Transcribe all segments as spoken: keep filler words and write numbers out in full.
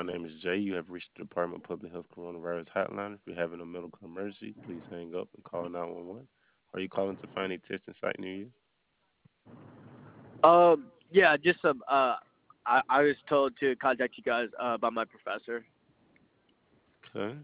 My name is Jay. You have reached the Department of Public Health Coronavirus Hotline. If you're having a medical emergency, please hang up and call nine one one. Are you calling to find a testing site near you? Um, yeah, just some. Uh, I I was told to contact you guys uh, by my professor. Okay.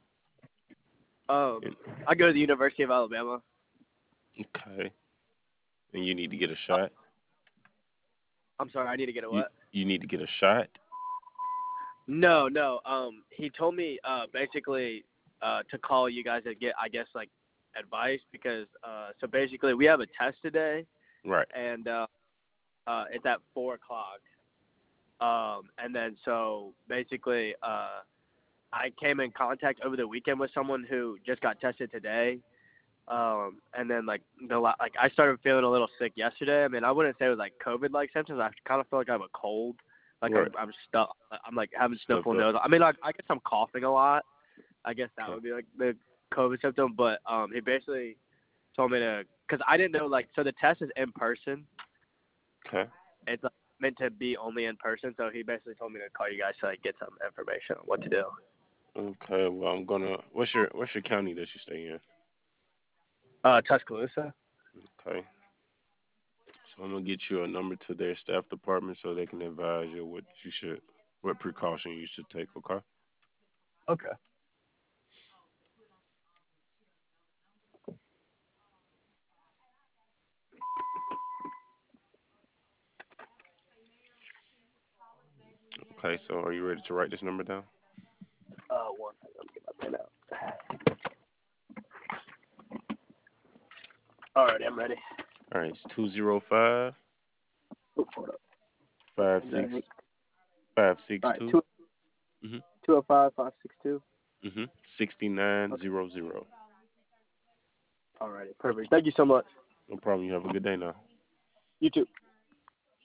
Um, And, I go to the University of Alabama. okay. And you need to get a Uh, shot. I'm sorry, I need to get a You what? you need to get a shot. No, no. Um, he told me uh basically uh to call you guys and get I guess like advice because uh so basically we have a test today Right. and uh uh it's at four o'clock. Um, and then so basically uh I came in contact over the weekend with someone who just got tested today. Um, and then like the la- like I started feeling a little sick yesterday. I mean, I wouldn't say it was like COVID like symptoms. I kind of feel like I have a cold. Like Right. I'm I'm stuck. I'm like having Stuffed sniffle up. nose. I mean, like I guess I'm coughing a lot. I guess that Okay. would be like the COVID symptom. But um, he basically told me to because I didn't know like so the test is in person. Okay. It's like, meant to be only in person. So he basically told me to call you guys to like get some information on what to do. Okay. Well, I'm gonna. What's your What's your county that you stay in? Uh, Tuscaloosa. Okay. So I'm gonna get you a number to their staff department so they can advise you what you should, what precaution you should take. Okay. Okay. Okay. So are you ready to write this number down? Uh, one second. Let me get my pen out. Alrighty, I'm ready. All right. It's two zero five Ooh, hold up. five six Alright, five six two. two Mhm. two oh five five six two. Mhm. Sixty nine Okay. zero zero. Alrighty, perfect. Thank you so much. No problem. You have a good day now. You too.